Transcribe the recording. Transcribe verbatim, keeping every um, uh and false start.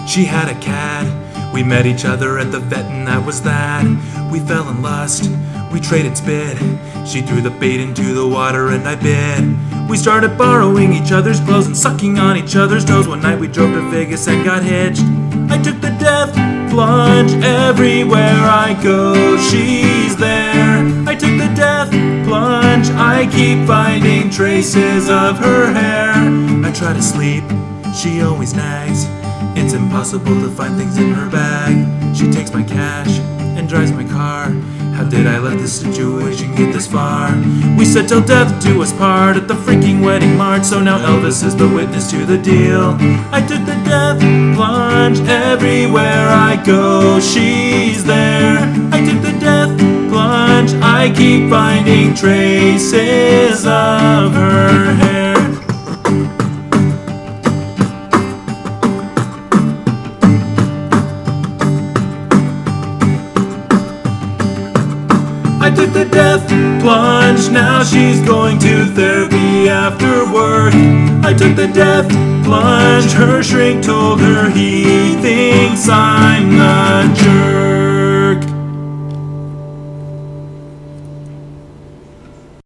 She had a cat. We met each other at the vet and that was that. We fell in lust, we traded spit. She threw the bait into the water and I bit. We started borrowing each other's clothes and sucking on each other's toes. One night we drove to Vegas and got hitched. I took the death plunge. Everywhere I go, she's there. I took the death plunge. I keep finding traces of her hair. I try to sleep, she always nags. It's impossible to find things in her bag. She takes my cash and drives my car. How did I let this situation get this far? We said till death do us part at the freaking wedding march. So now Elvis is the witness to the deal. I took the death plunge. Everywhere I go, she's there. I took the death plunge. I keep finding traces of her hair. I took the death plunge, now she's going to therapy after work. I took the death plunge, her shrink told her he thinks I'm